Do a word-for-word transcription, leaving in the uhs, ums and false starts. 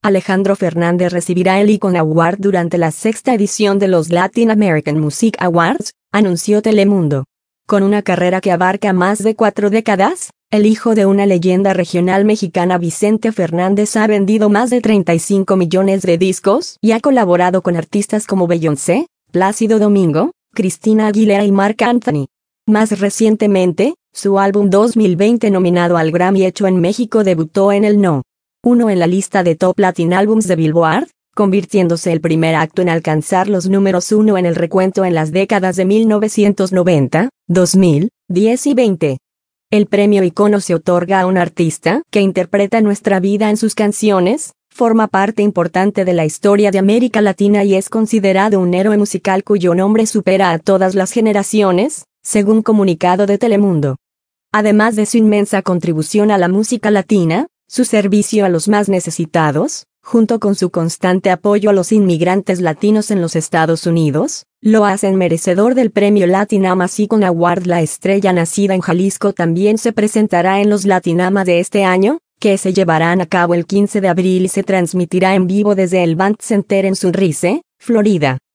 Alejandro Fernández recibirá el Icon Award durante la sexta edición de los Latin American Music Awards, anunció Telemundo. Con una carrera que abarca más de cuatro décadas, el hijo de una leyenda regional mexicana, Vicente Fernández, ha vendido más de treinta y cinco millones de discos y ha colaborado con artistas como Beyoncé, Plácido Domingo, Cristina Aguilera y Marc Anthony. Más recientemente, su álbum dos mil veinte nominado al Grammy hecho en México debutó en el No. uno en la lista de Top Latin Albums de Billboard, convirtiéndose el primer acto en alcanzar los números uno en el recuento en las décadas de mil novecientos noventa, dos mil, diez y veinte. El premio Icono se otorga a un artista que interpreta nuestra vida en sus canciones, forma parte importante de la historia de América Latina y es considerado un héroe musical cuyo nombre supera a todas las generaciones, según comunicado de Telemundo. Además de su inmensa contribución a la música latina, su servicio a los más necesitados, junto con su constante apoyo a los inmigrantes latinos en los Estados Unidos, lo hacen merecedor del premio Latinama Icon Award. La estrella nacida en Jalisco también se presentará en los Latinama de este año, que se llevarán a cabo el quince de abril y se transmitirá en vivo desde el Band Center en Sunrise, Florida.